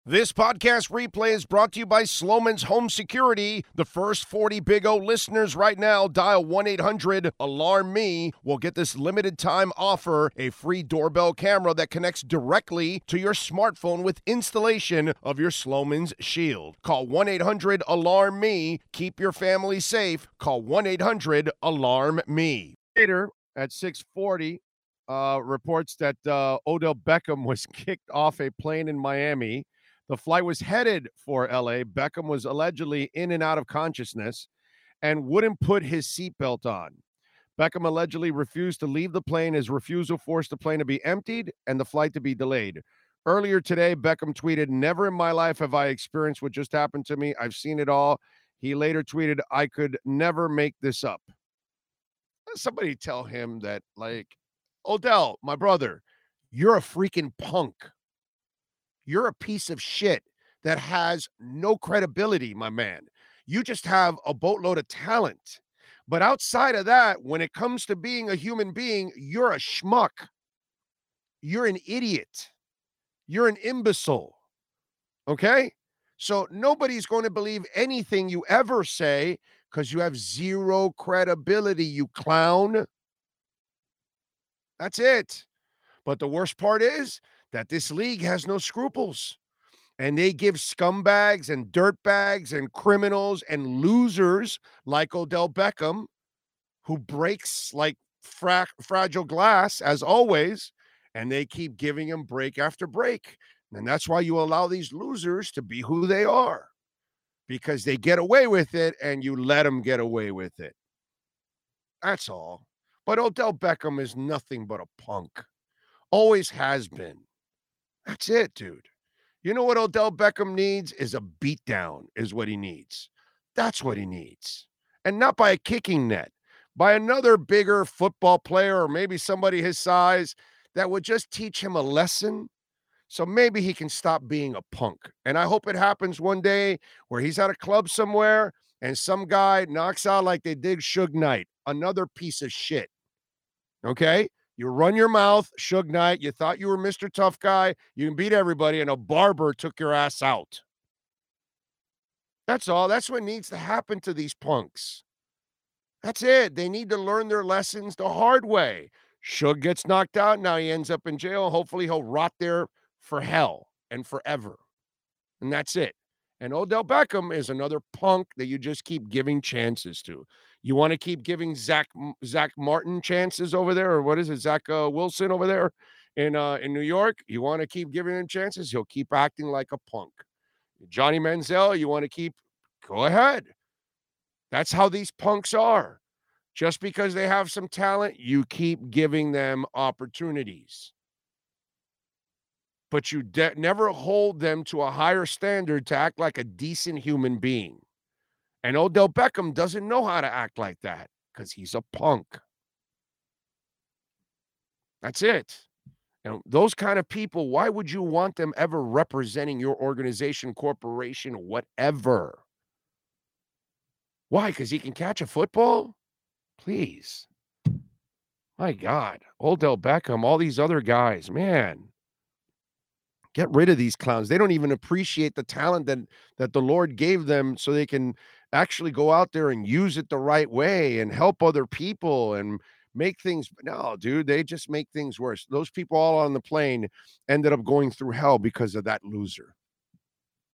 This podcast replay is brought to you by Sloman's Home Security. The first 40 Big O listeners right now, dial 1-800-ALARM-ME, will get this limited time offer, a free doorbell camera that connects directly to your smartphone with installation of your Sloman's Shield. Call 1-800-ALARM-ME. Keep your family safe. Call 1-800-ALARM-ME. Later at 6:40, reports that Odell Beckham was kicked off a plane in Miami. The flight was headed for LA. Beckham was allegedly in and out of consciousness and wouldn't put his seatbelt on. Beckham allegedly refused to leave the plane. His refusal forced the plane to be emptied and the flight to be delayed. Earlier today, Beckham tweeted, "Never in my life have I experienced what just happened to me. I've seen it all." He later tweeted, "I could never make this up." Somebody tell him that, Odell, my brother, you're a freaking punk. You're a piece of shit that has no credibility, my man. You just have a boatload of talent. But outside of that, when it comes to being a human being, you're a schmuck. You're an idiot. You're an imbecile. Okay? So nobody's going to believe anything you ever say because you have zero credibility, you clown. That's it. But the worst part is that this league has no scruples. And they give scumbags and dirtbags and criminals and losers like Odell Beckham, who breaks like fragile glass, as always, and they keep giving him break after break. And that's why you allow these losers to be who they are, because they get away with it and you let them get away with it. That's all. But Odell Beckham is nothing but a punk. Always has been. That's it, dude. You know what Odell Beckham needs is a beatdown is what he needs. That's what he needs. And not by a kicking net, by another bigger football player or maybe somebody his size that would just teach him a lesson so maybe he can stop being a punk. And I hope it happens one day where he's at a club somewhere and some guy knocks out like they did Suge Knight, another piece of shit. Okay? You run your mouth, Suge Knight. You thought you were Mr. Tough Guy. You can beat everybody, and a barber took your ass out. That's all. That's what needs to happen to these punks. That's it. They need to learn their lessons the hard way. Suge gets knocked out. Now he ends up in jail. Hopefully he'll rot there for hell and forever. And that's it. And Odell Beckham is another punk that you just keep giving chances to. You want to keep giving Zach Martin chances over there, or what is it, Zach Wilson over there in New York? You want to keep giving him chances? He'll keep acting like a punk. Johnny Manziel, you want to keep? Go ahead. That's how these punks are. Just because they have some talent, you keep giving them opportunities. But you never hold them to a higher standard to act like a decent human being. And Odell Beckham doesn't know how to act like that because he's a punk. That's it. And those kind of people, why would you want them ever representing your organization, corporation, whatever? Why? Because he can catch a football? Please. My God. Odell Beckham, all these other guys, man. Get rid of these clowns. They don't even appreciate the talent that the Lord gave them so they can actually go out there and use it the right way and help other people and make things. No, dude, they just make things worse. Those people all on the plane ended up going through hell because of that loser.